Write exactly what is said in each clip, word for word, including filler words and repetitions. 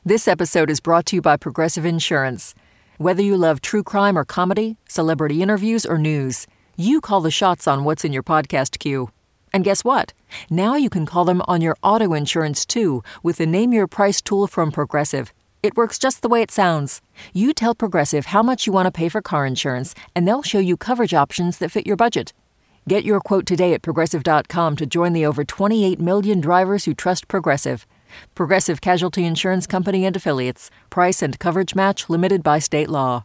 This episode is brought to you by Progressive Insurance. Whether you love true crime or comedy, celebrity interviews or news, you call the shots on what's in your podcast queue. And guess what? Now you can call them on your auto insurance too with the Name Your Price tool from Progressive. It works just the way it sounds. You tell Progressive how much you want to pay for car insurance, and they'll show you coverage options that fit your budget. Get your quote today at Progressive dot com to join the over twenty-eight million drivers who trust Progressive. Progressive Casualty Insurance Company and Affiliates. Price and coverage match limited by state law.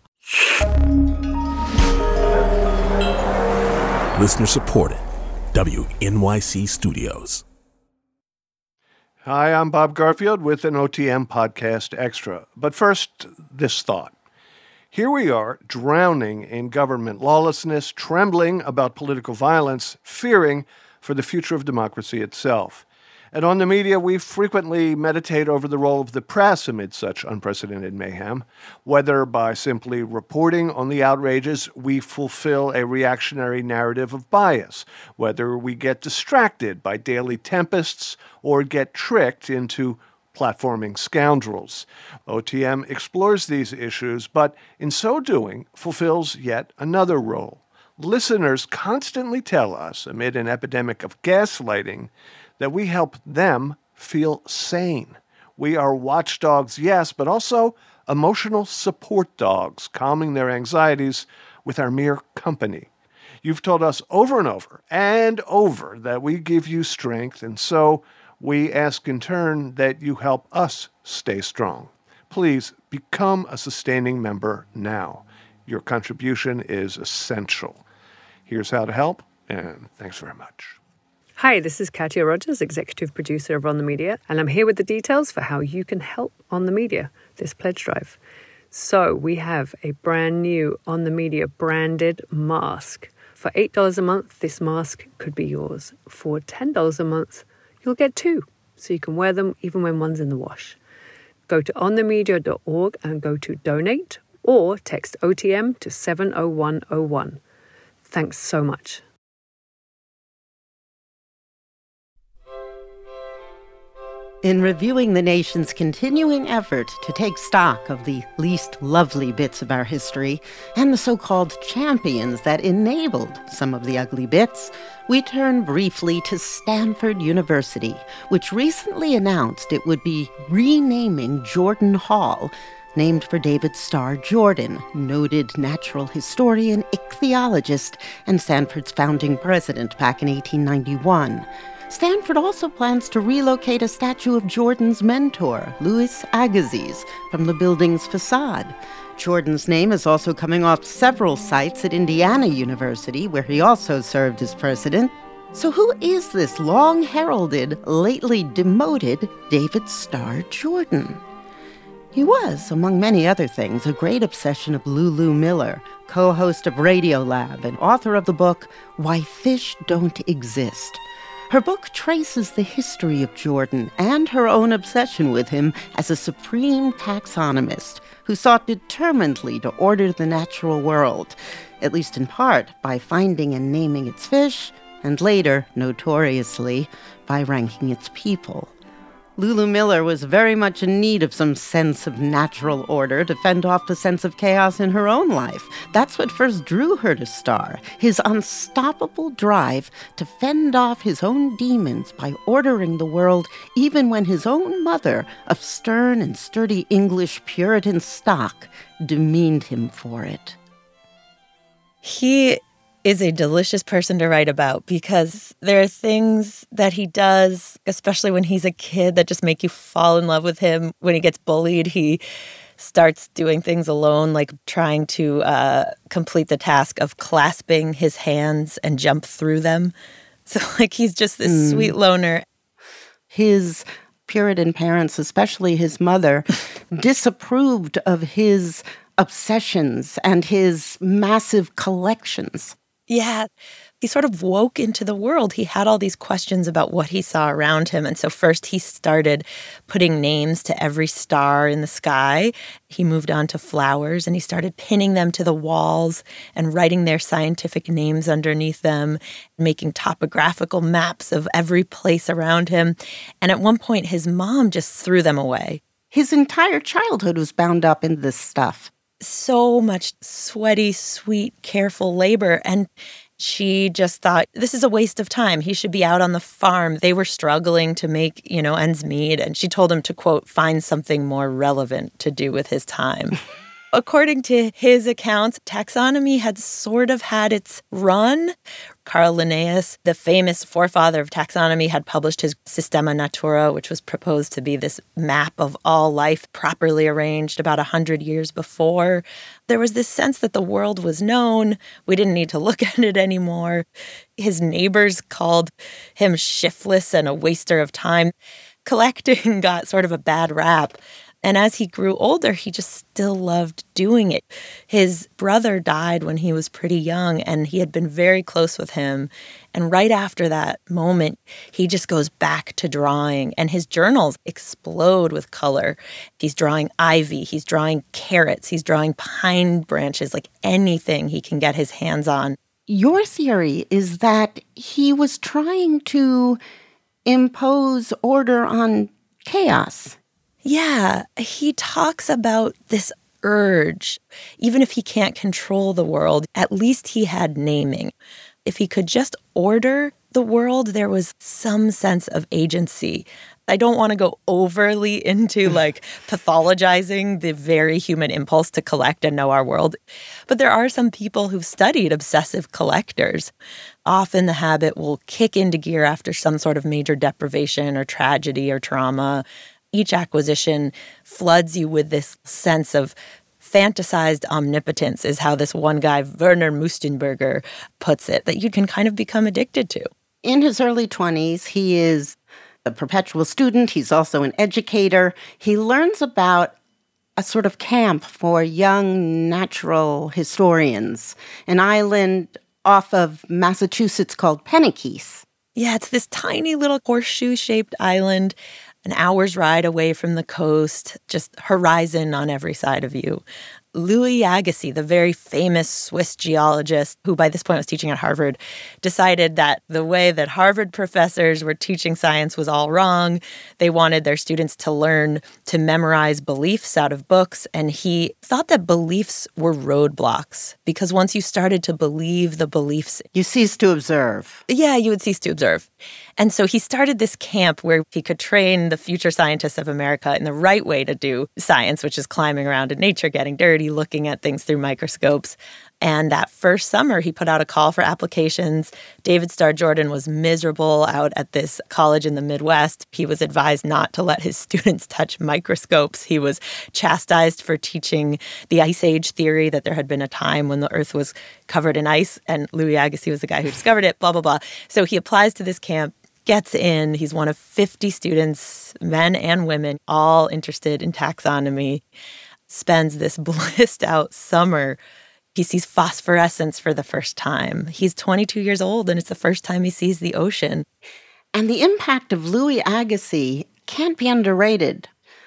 Listener supported. W N Y C Studios. Hi, I'm Bob Garfield with an O T M Podcast Extra. But first, this thought. Here we are, drowning in government lawlessness, trembling about political violence, fearing for the future of democracy itself. And on the media, we frequently meditate over the role of the press amid such unprecedented mayhem. Whether by simply reporting on the outrages, we fulfill a reactionary narrative of bias. Whether we get distracted by daily tempests or get tricked into platforming scoundrels. O T M explores these issues, but in so doing, fulfills yet another role. Listeners constantly tell us, amid an epidemic of gaslighting, that we help them feel sane. We are watchdogs, yes, but also emotional support dogs, calming their anxieties with our mere company. You've told us over and over and over that we give you strength, and so we ask in turn that you help us stay strong. Please become a sustaining member now. Your contribution is essential. Here's how to help, and thanks very much. Hi, this is Katia Rogers, executive producer of On the Media, and I'm here with the details for how you can help On the Media, this pledge drive. So we have a brand new On the Media branded mask. For eight dollars a month, this mask could be yours. For ten dollars a month, you'll get two, so you can wear them even when one's in the wash. Go to on the media dot org and go to donate, or text O T M to seven oh one oh one. Thanks so much. In reviewing the nation's continuing effort to take stock of the least lovely bits of our history and the so-called champions that enabled some of the ugly bits, we turn briefly to Stanford University, which recently announced it would be renaming Jordan Hall, named for David Starr Jordan, noted natural historian, ichthyologist, and Stanford's founding president back in eighteen ninety-one. Stanford also plans to relocate a statue of Jordan's mentor, Louis Agassiz, from the building's facade. Jordan's name is also coming off several sites at Indiana University, where he also served as president. So who is this long-heralded, lately demoted David Starr Jordan? He was, among many other things, a great obsession of Lulu Miller, co-host of Radiolab and author of the book Why Fish Don't Exist. Her book traces the history of Jordan and her own obsession with him as a supreme taxonomist who sought determinedly to order the natural world, at least in part by finding and naming its fish, and later, notoriously, by ranking its people. Lulu Miller was very much in need of some sense of natural order to fend off the sense of chaos in her own life. That's what first drew her to Starr, his unstoppable drive to fend off his own demons by ordering the world even when his own mother, of stern and sturdy English Puritan stock, demeaned him for it. He is a delicious person to write about because there are things that he does, especially when he's a kid, that just make you fall in love with him. When he gets bullied, he starts doing things alone, like trying to uh, complete the task of clasping his hands and jump through them. So, like, he's just this mm. sweet loner. His Puritan parents, especially his mother, disapproved of his obsessions and his massive collections. Yeah, he sort of woke into the world. He had all these questions about what he saw around him. And so first he started putting names to every star in the sky. He moved on to flowers, and he started pinning them to the walls and writing their scientific names underneath them, making topographical maps of every place around him. And at one point, his mom just threw them away. his entire childhood was bound up in this stuff. So much sweaty, sweet, careful labor. And she just thought, this is a waste of time. He should be out on the farm. They were struggling to make, you know, ends meet. And she told him to, quote, find something more relevant to do with his time. According to his accounts, taxonomy had sort of had its run. Carl Linnaeus, the famous forefather of taxonomy, had published his Systema Naturae, which was proposed to be this map of all life properly arranged about one hundred years before. There was this sense that the world was known. We didn't need to look at it anymore. His neighbors called him shiftless and a waster of time. Collecting got sort of a bad rap. And as he grew older, he just still loved doing it. His brother died when he was pretty young, and he had been very close with him. And right after that moment, he just goes back to drawing, and his journals explode with color. He's drawing ivy, he's drawing carrots, he's drawing pine branches, like anything he can get his hands on. Your theory is that he was trying to impose order on chaos. Yeah, he talks about this urge. Even if he can't control the world, at least he had naming. If he could just order the world, there was some sense of agency. I don't want to go overly into like pathologizing the very human impulse to collect and know our world. But there are some people who've studied obsessive collectors. Often the habit will kick into gear after some sort of major deprivation or tragedy or trauma. Each acquisition floods you with this sense of fantasized omnipotence, is how this one guy, Werner Mustenberger, puts it, that you can kind of become addicted to. In his early twenties, he is a perpetual student. He's also an educator. He learns about a sort of camp for young natural historians, an island off of Massachusetts called Penikese. Yeah, it's this tiny little horseshoe-shaped island, an hour's ride away from the coast, just horizon on every side of you. Louis Agassiz, the very famous Swiss geologist who by this point was teaching at Harvard, decided that the way that Harvard professors were teaching science was all wrong. They wanted their students to learn to memorize beliefs out of books, and he thought that beliefs were roadblocks because once you started to believe the beliefs, you ceased to observe. Yeah, you would cease to observe. And so he started this camp where he could train the future scientists of America in the right way to do science, which is climbing around in nature, getting dirty, looking at things through microscopes. And that first summer, he put out a call for applications. David Starr Jordan was miserable out at this college in the Midwest. He was advised not to let his students touch microscopes. He was chastised for teaching the Ice Age theory, that there had been a time when the Earth was covered in ice, and Louis Agassiz was the guy who discovered it, blah, blah, blah. So he applies to this camp, gets in. He's one of fifty students, men and women, all interested in taxonomy, spends this blissed out summer. He sees phosphorescence for the first time. He's twenty-two years old, and it's the first time he sees the ocean. And the impact of Louis Agassiz can't be underrated.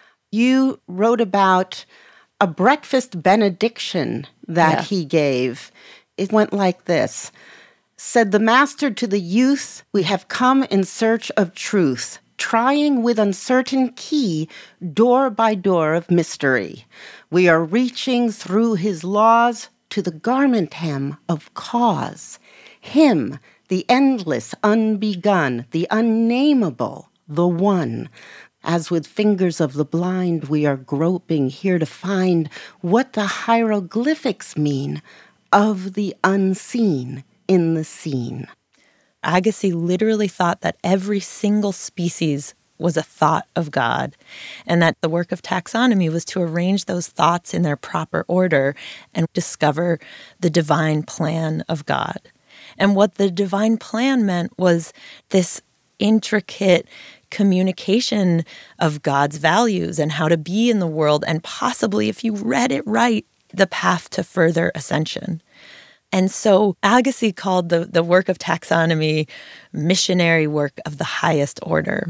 You wrote about a breakfast benediction that yeah. he gave. It went like this. Said the master to the youth, we have come in search of truth, trying with uncertain key door by door of mystery. We are reaching through his laws to the garment hem of cause. Him, the endless, unbegun, the unnameable, the one. As with fingers of the blind, we are groping here to find what the hieroglyphics mean of the unseen in the scene. Agassiz literally thought that every single species was a thought of God, and that the work of taxonomy was to arrange those thoughts in their proper order and discover the divine plan of God. And what the divine plan meant was this intricate communication of God's values and how to be in the world, and possibly, if you read it right, the path to further ascension. And so Agassiz called the, the work of taxonomy missionary work of the highest order.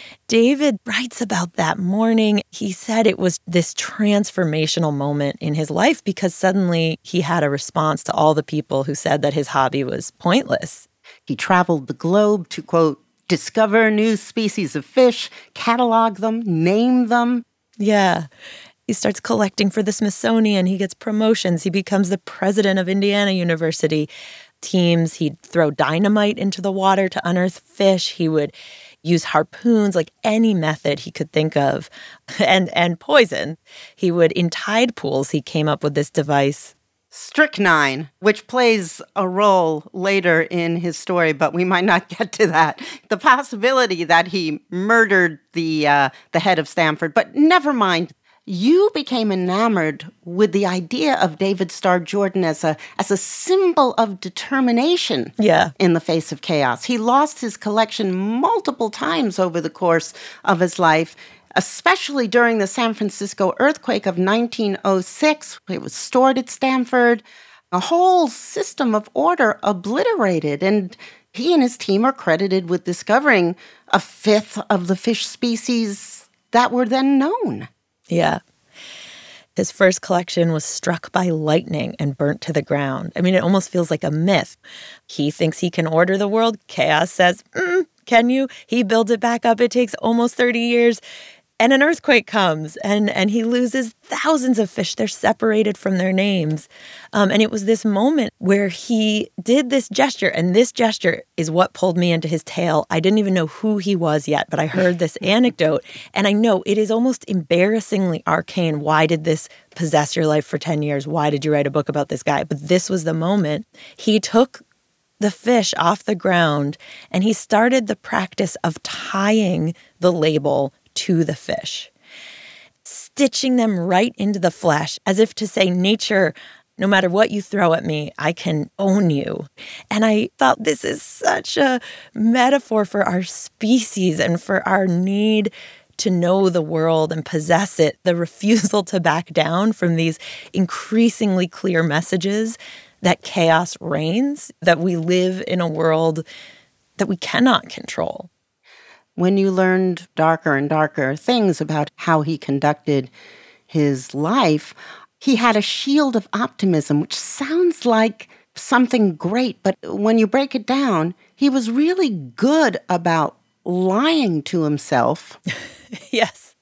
David writes about that morning. He said it was this transformational moment in his life because suddenly he had a response to all the people who said that his hobby was pointless. He traveled the globe to, quote, discover new species of fish, catalog them, name them. Yeah. He starts collecting for the Smithsonian. He gets promotions. He becomes the president of Indiana University. Teams, he'd throw dynamite into the water to unearth fish. He would use harpoons, like any method he could think of, and and poison. He would, in tide pools, he came up with this device. Strychnine, which plays a role later in his story, but we might not get to that. The possibility that he murdered the uh, the head of Stanford, but never mind. You became enamored with the idea of David Starr Jordan as a as a symbol of determination yeah. in the face of chaos. He lost his collection multiple times over the course of his life, especially during the San Francisco earthquake of nineteen oh six. It was stored at Stanford. A whole system of order obliterated, and he and his team are credited with discovering a fifth of the fish species that were then known. Yeah. His first collection was struck by lightning and burnt to the ground. I mean, it almost feels like a myth. He thinks he can order the world. Chaos says, mm, can you? He builds it back up. It takes almost thirty years. And an earthquake comes, and, and he loses thousands of fish. They're separated from their names. Um, and it was this moment where he did this gesture, and this gesture is what pulled me into his tale. I didn't even know who he was yet, but I heard this anecdote, and I know it is almost embarrassingly arcane. Why did this possess your life for ten years? Why did you write a book about this guy? But this was the moment. He took the fish off the ground, and he started the practice of tying the label to the fish, stitching them right into the flesh, as if to say, nature, no matter what you throw at me, I can own you. And I thought this is such a metaphor for our species and for our need to know the world and possess it, the refusal to back down from these increasingly clear messages that chaos reigns, that we live in a world that we cannot control. When you learned darker and darker things about how he conducted his life, he had a shield of optimism, which sounds like something great. But when you break it down, he was really good about lying to himself. Yes.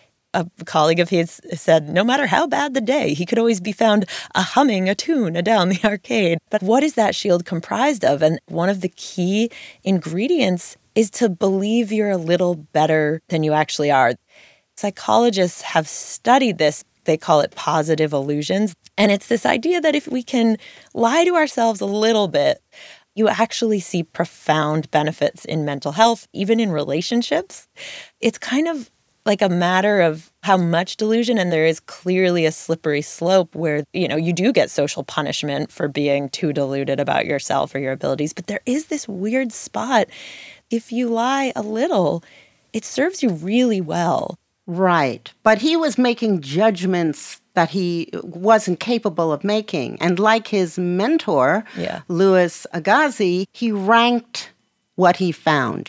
A colleague of his said, no matter how bad the day, he could always be found a humming a tune down the arcade. But what is that shield comprised of? And one of the key ingredients is to believe you're a little better than you actually are. Psychologists have studied this. They call it positive illusions. And it's this idea that if we can lie to ourselves a little bit, you actually see profound benefits in mental health, even in relationships. It's kind of like a matter of how much delusion, and there is clearly a slippery slope where, you know, you do get social punishment for being too deluded about yourself or your abilities. But there is this weird spot. If you lie a little, it serves you really well. Right. But he was making judgments that he wasn't capable of making. And like his mentor, yeah. Louis Agassiz, he ranked what he found.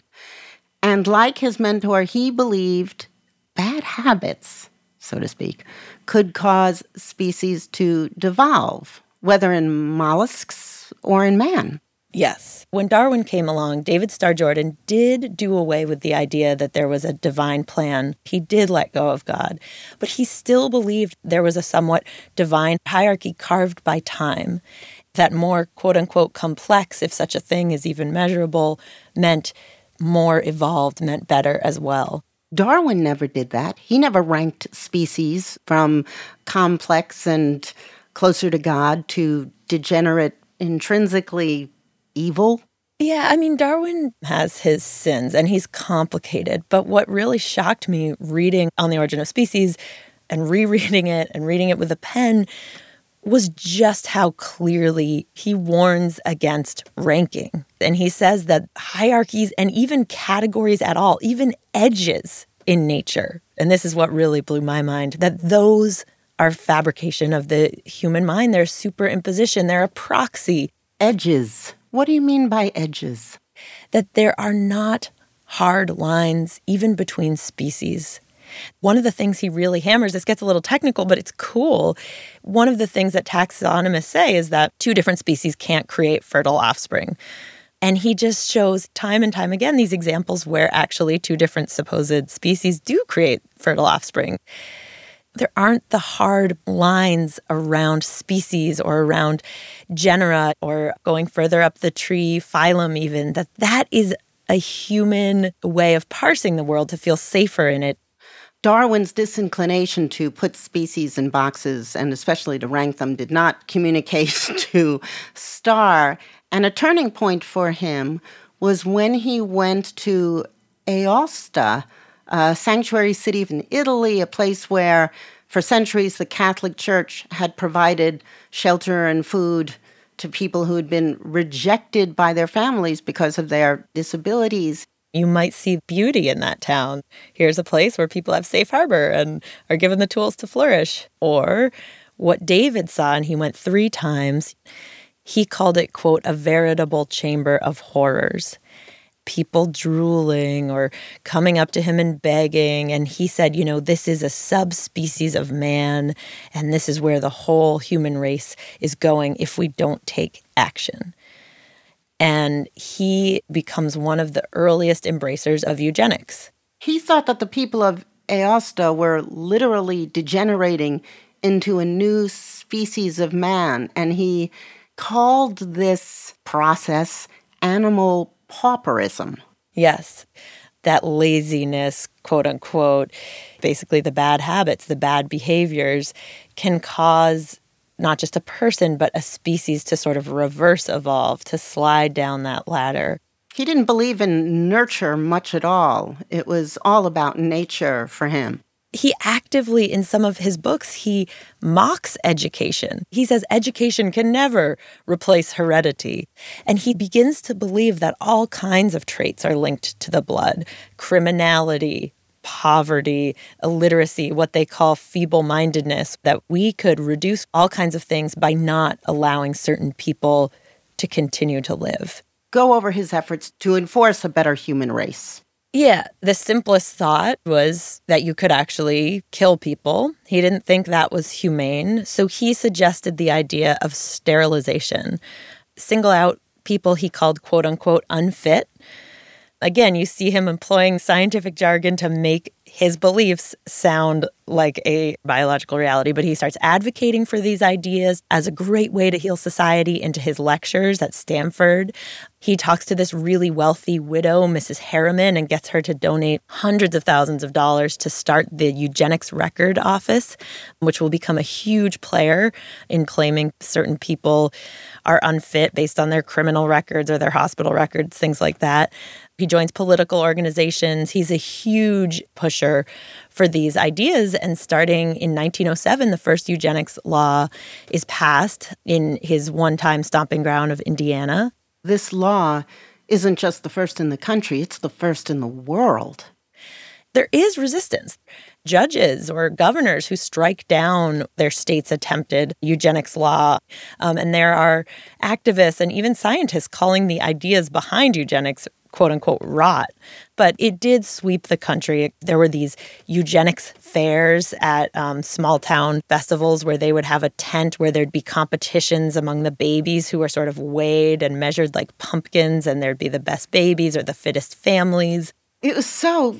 And like his mentor, he believed bad habits, so to speak, could cause species to devolve, whether in mollusks or in man. Yes. When Darwin came along, David Starr Jordan did do away with the idea that there was a divine plan. He did let go of God, but he still believed there was a somewhat divine hierarchy carved by time, that more quote-unquote complex, if such a thing is even measurable, meant more evolved, meant better as well. Darwin never did that. He never ranked species from complex and closer to God to degenerate, intrinsically evil. Yeah, I mean, Darwin has his sins, and he's complicated. But what really shocked me reading On the Origin of Species and rereading it and reading it with a pen was just how clearly he warns against ranking. And he says that hierarchies and even categories at all, even edges in nature, and this is what really blew my mind, that those are fabrication of the human mind. They're superimposition. They're a proxy. Edges. What do you mean by edges? That there are not hard lines even between species. One of the things he really hammers, this gets a little technical, but it's cool. One of the things that taxonomists say is that two different species can't create fertile offspring. And he just shows time and time again these examples where actually two different supposed species do create fertile offspring. There aren't the hard lines around species or around genera or going further up the tree, phylum even, that that is a human way of parsing the world to feel safer in it. Darwin's disinclination to put species in boxes, and especially to rank them, did not communicate to Starr. And a turning point for him was when he went to Aosta, a sanctuary city in Italy, a place where for centuries the Catholic Church had provided shelter and food to people who had been rejected by their families because of their disabilities. You might see beauty in that town. Here's a place where people have safe harbor and are given the tools to flourish. Or what David saw, and he went three times, he called it, quote, a veritable chamber of horrors. People drooling or coming up to him and begging. And he said, you know, this is a subspecies of man, and this is where the whole human race is going if we don't take action. And he becomes one of the earliest embracers of eugenics. He thought that the people of Aosta were literally degenerating into a new species of man, and he called this process animal pauperism. Yes, that laziness, quote unquote, basically the bad habits, the bad behaviors can cause not just a person, but a species to sort of reverse evolve, to slide down that ladder. He didn't believe in nurture much at all. It was all about nature for him. He actively, in some of his books, he mocks education. He says education can never replace heredity. And he begins to believe that all kinds of traits are linked to the blood. Criminality, poverty, illiteracy, what they call feeble-mindedness, that we could reduce all kinds of things by not allowing certain people to continue to live. Go over his efforts to enforce a better human race. Yeah, the simplest thought was that you could actually kill people. He didn't think that was humane, so he suggested the idea of sterilization. Single out people he called, quote-unquote, unfit. Again, you see him employing scientific jargon to make his beliefs sound like a biological reality, but he starts advocating for these ideas as a great way to heal society into his lectures at Stanford. He talks to this really wealthy widow, Missus Harriman, and gets her to donate hundreds of thousands of dollars to start the Eugenics Record Office, which will become a huge player in claiming certain people are unfit based on their criminal records or their hospital records, things like that. He joins political organizations. He's a huge pusher for these ideas. And starting in nineteen oh seven, the first eugenics law is passed in his one-time stomping ground of Indiana. This law isn't just the first in the country, it's the first in the world. There is resistance. Judges or governors who strike down their state's attempted eugenics law. Um, and there are activists and even scientists calling the ideas behind eugenics quote-unquote rot. But it did sweep the country. There were these eugenics fairs at um, small-town festivals where they would have a tent where there'd be competitions among the babies who were sort of weighed and measured like pumpkins, and there'd be the best babies or the fittest families. It was so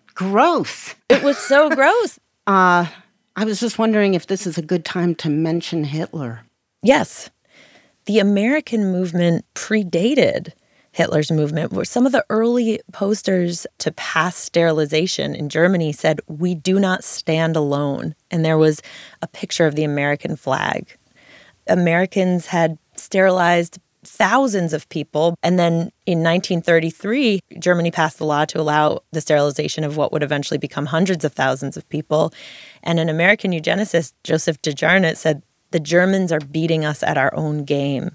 gross. It was so gross. Uh, I was just wondering if this is a good time to mention Hitler. Yes. The American movement predated Hitler's movement, where some of the early posters to pass sterilization in Germany said, "We do not stand alone." And there was a picture of the American flag. Americans had sterilized thousands of people. And then in nineteen thirty-three, Germany passed the law to allow the sterilization of what would eventually become hundreds of thousands of people. And an American eugenicist, Joseph DeJarnett, said, "The Germans are beating us at our own game."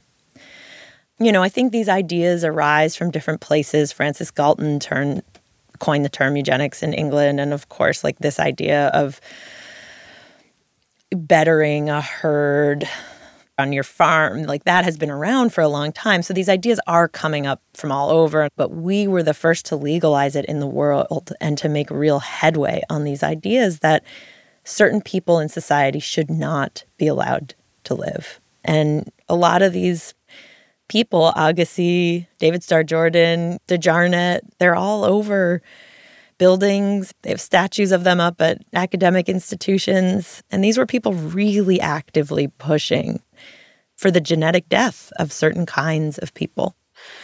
You know, I think these ideas arise from different places. Francis Galton turned, coined the term eugenics in England. And of course, like this idea of bettering a herd on your farm, like that has been around for a long time. So these ideas are coming up from all over. But we were the first to legalize it in the world and to make real headway on these ideas that certain people in society should not be allowed to live. And a lot of these people, Agassi, David Starr Jordan, DeJarnette, they're all over buildings. They have statues of them up at academic institutions. And these were people really actively pushing for the genetic death of certain kinds of people.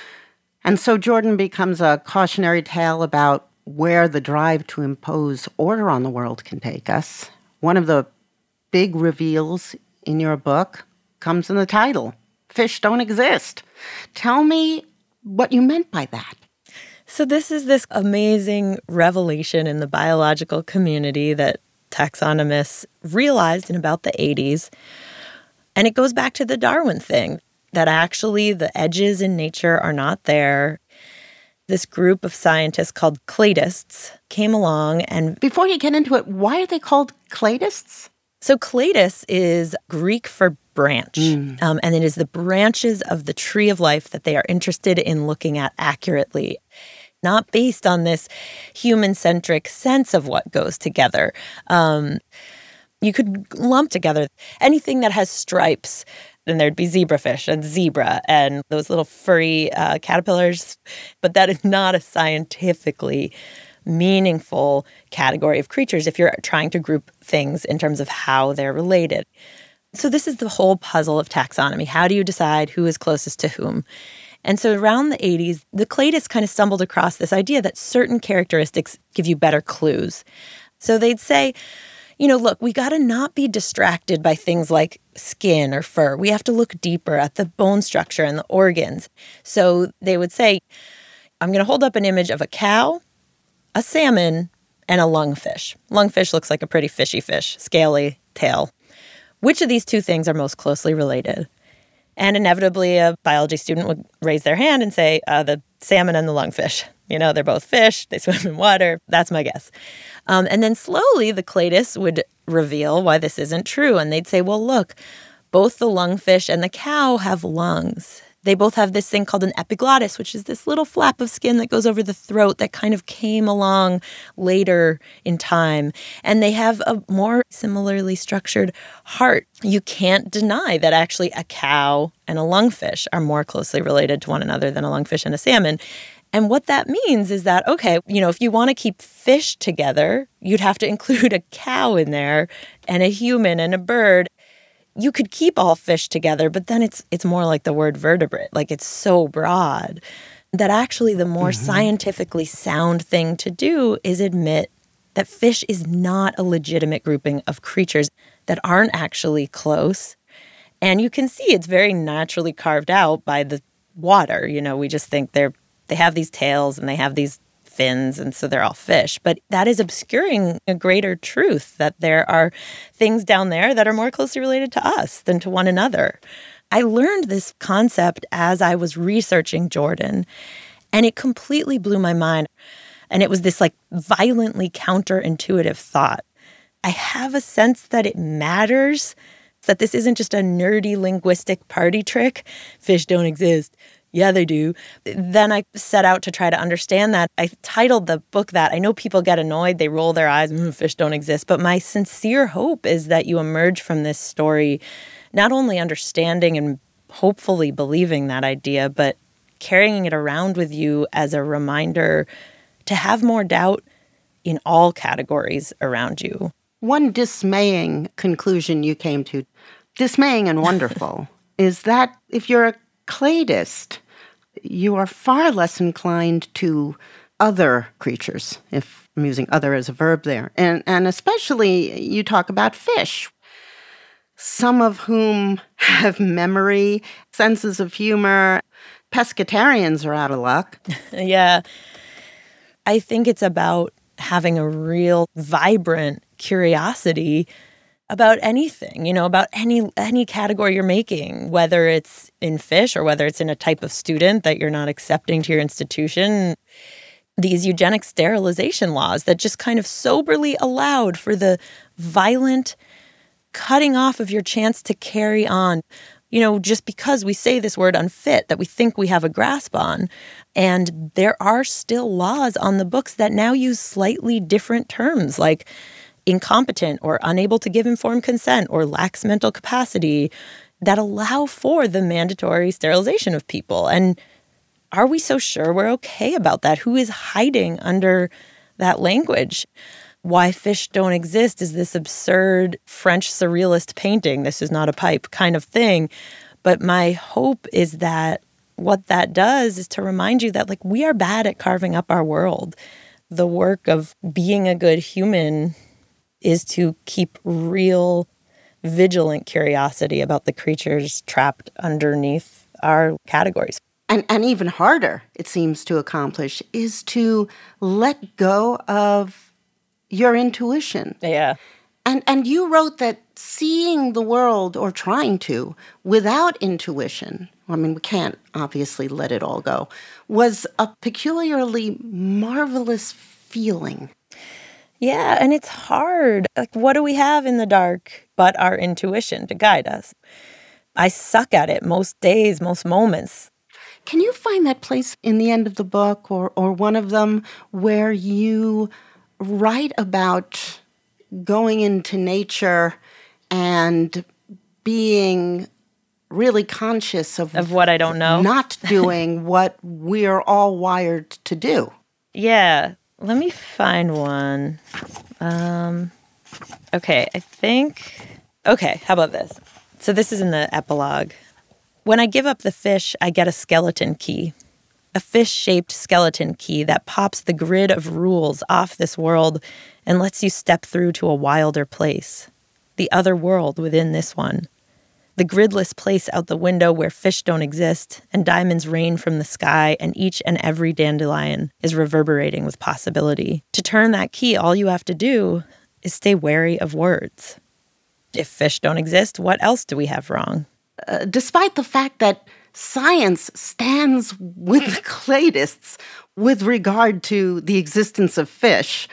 And so Jordan becomes a cautionary tale about where the drive to impose order on the world can take us. One of the big reveals in your book comes in the title. Fish don't exist. Tell me what you meant by that. So this is this amazing revelation in the biological community that taxonomists realized in about the eighties. And it goes back to the Darwin thing, that actually the edges in nature are not there. This group of scientists called cladists came along and... Before you get into it, why are they called cladists? So cladis is Greek for branch, Mm. um, and it is the branches of the tree of life that they are interested in looking at accurately, not based on this human-centric sense of what goes together. Um, you could lump together anything that has stripes, and there'd be zebrafish and zebra and those little furry uh, caterpillars, but that is not a scientifically meaningful category of creatures if you're trying to group things in terms of how they're related. So this is the whole puzzle of taxonomy. How do you decide who is closest to whom? And so around the eighties, the cladists kind of stumbled across this idea that certain characteristics give you better clues. So they'd say, you know, look, we got to not be distracted by things like skin or fur. We have to look deeper at the bone structure and the organs. So they would say, I'm going to hold up an image of a cow, a salmon, and a lungfish. Lungfish looks like a pretty fishy fish, scaly tail. Which of these two things are most closely related? And inevitably, a biology student would raise their hand and say, uh, the salmon and the lungfish. You know, they're both fish. They swim in water. That's my guess. Um, and then slowly, the cladists would reveal why this isn't true. And they'd say, well, look, both the lungfish and the cow have lungs. They both have this thing called an epiglottis, which is this little flap of skin that goes over the throat that kind of came along later in time. And they have a more similarly structured heart. You can't deny that actually a cow and a lungfish are more closely related to one another than a lungfish and a salmon. And what that means is that, okay, you know, if you want to keep fish together, you'd have to include a cow in there and a human and a bird. You could keep all fish together, but then it's it's more like the word vertebrate. Like, it's so broad that actually the more mm-hmm. scientifically sound thing to do is admit that fish is not a legitimate grouping of creatures that aren't actually close. And you can see it's very naturally carved out by the water. You know, we just think they're they have these tails and they have these fins, and so they're all fish. But that is obscuring a greater truth, that there are things down there that are more closely related to us than to one another. I learned this concept as I was researching Jordan, and it completely blew my mind. And it was this like violently counterintuitive thought. I have a sense that it matters, that this isn't just a nerdy linguistic party trick. Fish don't exist. Yeah, they do. Then I set out to try to understand that. I titled the book that. I know people get annoyed. They roll their eyes, mm, fish don't exist. But my sincere hope is that you emerge from this story not only understanding and hopefully believing that idea, but carrying it around with you as a reminder to have more doubt in all categories around you. One dismaying conclusion you came to, dismaying and wonderful, is that if you're a cladist, you are far less inclined to other creatures, if I'm using other as a verb there. And, and especially you talk about fish, some of whom have memory, senses of humor. Pescatarians are out of luck. Yeah. I think it's about having a real vibrant curiosity about anything, you know, about any any category you're making, whether it's in fish or whether it's in a type of student that you're not accepting to your institution. These eugenic sterilization laws that just kind of soberly allowed for the violent cutting off of your chance to carry on, you know, just because we say this word unfit that we think we have a grasp on. And there are still laws on the books that now use slightly different terms, like incompetent or unable to give informed consent or lacks mental capacity. that allow for the mandatory sterilization of people. And are we so sure we're okay about that? Who is hiding under that language? Why Fish Don't Exist is this absurd French surrealist painting, this is not a pipe kind of thing. But my hope is that what that does is to remind you that, like, we are bad at carving up our world. The work of being a good human is to keep real, vigilant curiosity about the creatures trapped underneath our categories. And, and even harder, it seems to accomplish, is to let go of your intuition. Yeah. And and you wrote that seeing the world, or trying to, without intuition, I mean, we can't obviously let it all go, was a peculiarly marvelous feeling. Yeah, and it's hard. Like, what do we have in the dark but our intuition to guide us? I suck at it most days, most moments. Can you find that place in the end of the book, or, or one of them, where you write about going into nature and being really conscious of, of what I don't know, not doing what we're all wired to do? Yeah, let me find one. Um, okay, I think, okay, how about this? So this is in the epilogue. When I give up the fish, I get a skeleton key. A fish-shaped skeleton key that pops the grid of rules off this world and lets you step through to a wilder place. The other world within this one. The gridless place out the window where fish don't exist and diamonds rain from the sky and each and every dandelion is reverberating with possibility. To turn that key, all you have to do is stay wary of words. If fish don't exist, what else do we have wrong? Uh, despite the fact that science stands with the cladists with regard to the existence of fish,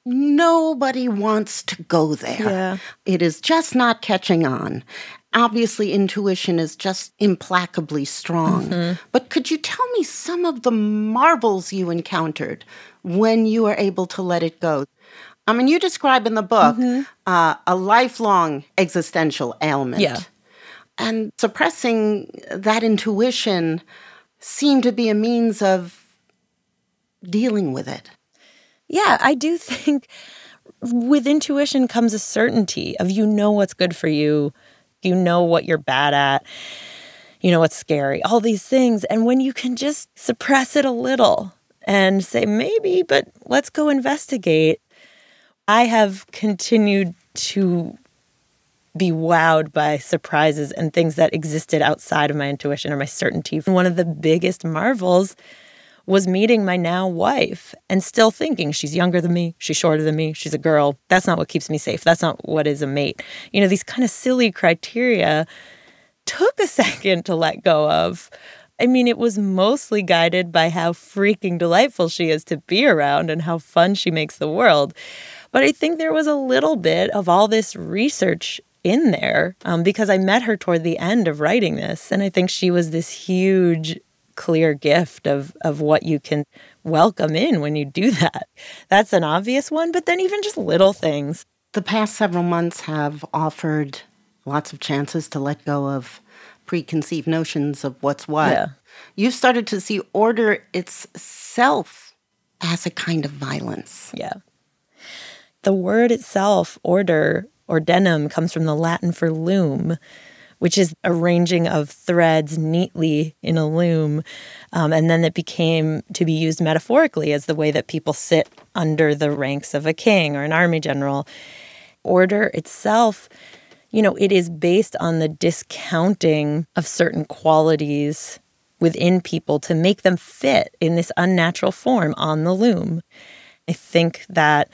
nobody wants to go there. Yeah. It is just not catching on. Obviously, intuition is just implacably strong. Mm-hmm. But could you tell me some of the marvels you encountered when you were able to let it go? I mean, you describe in the book mm-hmm. uh, a lifelong existential ailment. Yeah. And suppressing that intuition seemed to be a means of dealing with it. Yeah, I do think with intuition comes a certainty of, you know what's good for you, you know what you're bad at, you know what's scary, all these things. And when you can just suppress it a little and say, maybe, but let's go investigate. I have continued to be wowed by surprises and things that existed outside of my intuition or my certainty. One of the biggest marvels was meeting my now wife and still thinking she's younger than me, she's shorter than me, she's a girl. That's not what keeps me safe. That's not what is a mate. You know, these kind of silly criteria took a second to let go of. I mean, it was mostly guided by how freaking delightful she is to be around and how fun she makes the world. But I think there was a little bit of all this research in there um, because I met her toward the end of writing this. And I think she was this huge, clear gift of, of what you can welcome in when you do that. That's an obvious one, but then even just little things. The past several months have offered lots of chances to let go of preconceived notions of what's what. Yeah. You started to see order itself as a kind of violence. Yeah. The word itself, order, ordenum, comes from the Latin for loom, which is arranging of threads neatly in a loom. Um, and then it became to be used metaphorically as the way that people sit under the ranks of a king or an army general. Order itself, you know, it is based on the discounting of certain qualities within people to make them fit in this unnatural form on the loom. I think that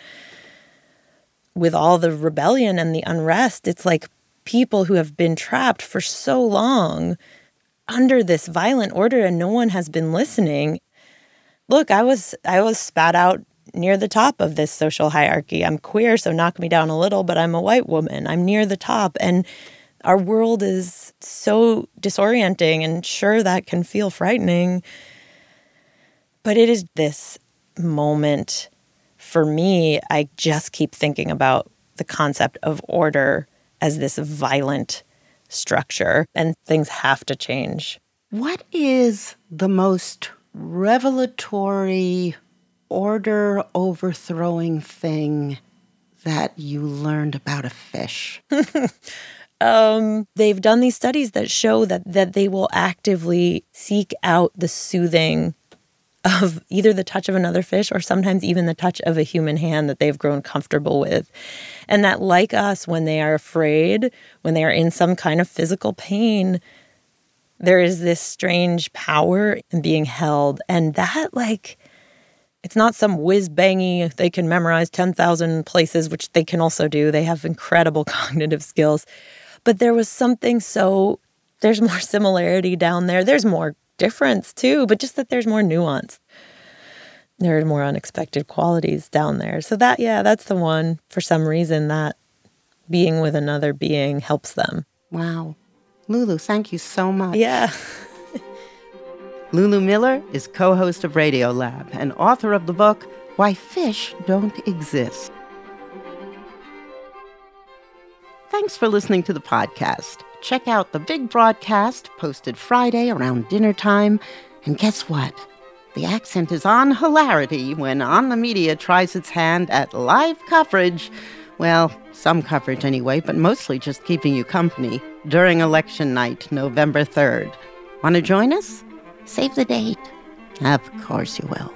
with all the rebellion and the unrest, it's like people who have been trapped for so long under this violent order and no one has been listening. Look, I was I was spat out near the top of this social hierarchy. I'm queer, so knock me down a little, but I'm a white woman. I'm near the top. And our world is so disorienting, and sure, that can feel frightening. But it is this moment. For me, I just keep thinking about the concept of order as this violent structure, and things have to change. What is the most revelatory, order overthrowing thing that you learned about a fish? um, they've done these studies that show that, that they will actively seek out the soothing of either the touch of another fish or sometimes even the touch of a human hand that they've grown comfortable with. And that, like us, when they are afraid, when they are in some kind of physical pain, there is this strange power in being held. And that, like, it's not some whiz-bangy, they can memorize ten thousand places, which they can also do. They have incredible cognitive skills. But there was something so, there's more similarity down there. There's more difference too, but just that there's more nuance. There are more unexpected qualities down there. So that, yeah, that's the one, for some reason, that being with another being helps them. Wow. Lulu, thank you so much. Yeah. Lulu Miller is co-host of Radiolab and author of the book, Why Fish Don't Exist. Thanks for listening to the podcast. Check out the big broadcast posted Friday around dinner time. And guess what? The accent is on hilarity when On the Media tries its hand at live coverage. Well, some coverage anyway, but mostly just keeping you company during election night, November third. Want to join us? Save the date. Of course you will.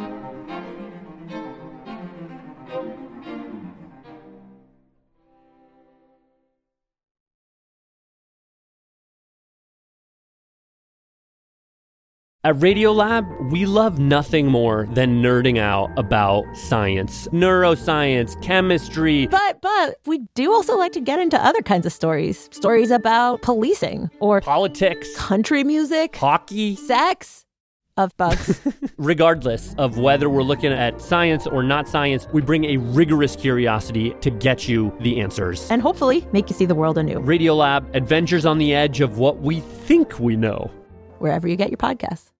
At Radiolab, we love nothing more than nerding out about science, neuroscience, chemistry. But, but we do also like to get into other kinds of stories. Stories about policing or politics, country music, hockey, sex, of bugs. Regardless of whether we're looking at science or not science, we bring a rigorous curiosity to get you the answers. And hopefully make you see the world anew. Radiolab, adventures on the edge of what we think we know. Wherever you get your podcasts.